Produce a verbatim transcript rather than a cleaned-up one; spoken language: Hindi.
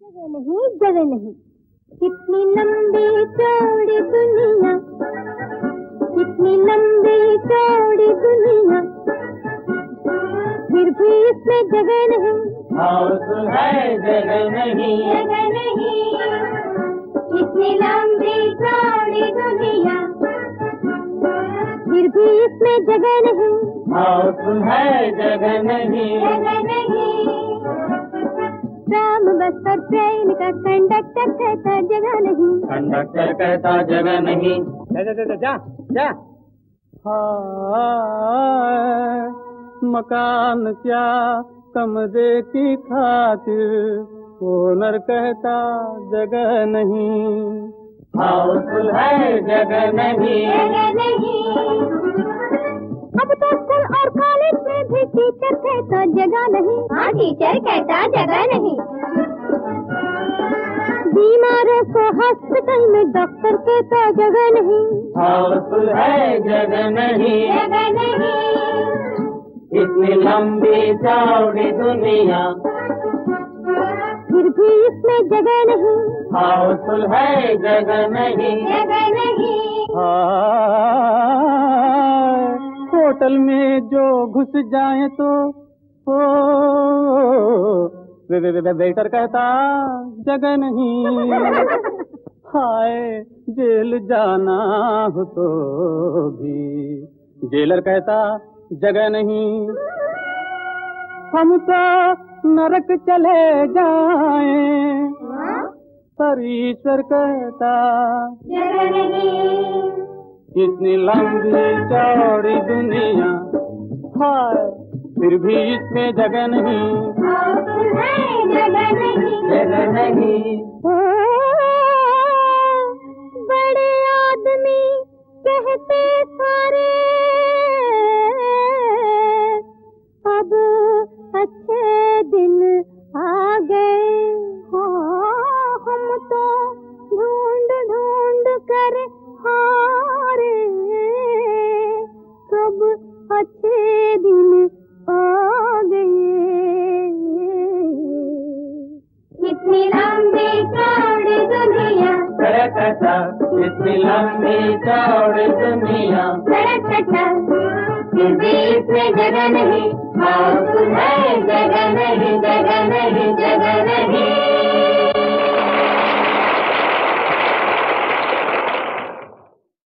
जगह नहीं जगह नहीं, कितनी लंबी चौड़ी दुनिया, कितनी लंबी चौड़ी दुनिया, फिर भी इसमें जगह नहीं। है जगह नहीं, जगह नहीं, कितनी लंबी चौड़ी दुनिया, फिर भी इसमें जगह नहीं। है जगह नहीं, जगह नहीं। ट्राम बस और ट्रेन का कंडक्टर कहता जगह नहीं, कंडक्टर कहता जगह नहीं। जा जा जा जा जा। हाँ, मकान क्या कमरे की खातिर ओनर कहता जगह नहीं। हाउसफुल है जगह नहीं, जगह नहीं। अब तो स्कूल और कॉलेज में भी टीचर कहता जगह नहीं। हाँ, टीचर कहता जगह नहीं। बीमारों को हॉस्पिटल में डॉक्टर कहता जगह नहीं। हाउसफुल है जगह नहीं, जगह नहीं। इतनी लंबी चौड़ी दुनिया, फिर भी इसमें जगह नहीं। हाउसफुल है जगह नहीं, जगह नहीं। हाँ, होटल में जो घुस जाए तो ओ वे वे वे वेटर कहता जगह नहीं। हाय, जेल जाना हो तो भी जेलर कहता जगह नहीं। हम तो नरक चले जाएं, पर ईश्वर कहता जगह नहीं। इतनी लंबी चौड़ी दुनिया, हाय, फिर भी इसमें जगह नहीं। जगह नहीं, जगह नहीं। बड़े आदमी कहते सारे अब अच्छे दिन आ गए। हाँ, हम तो ढूंढ ढूंढ कर हारे, सब अच्छे दिन आ गए। कितनी लंबी चौड़ी दुनिया, कहता इतनी लंबी चौड़ी दुनिया, कहता फिर भी इसमें जगह नहीं। हाउसफुल है जगह नहीं, जगह नहीं, जगह नहीं।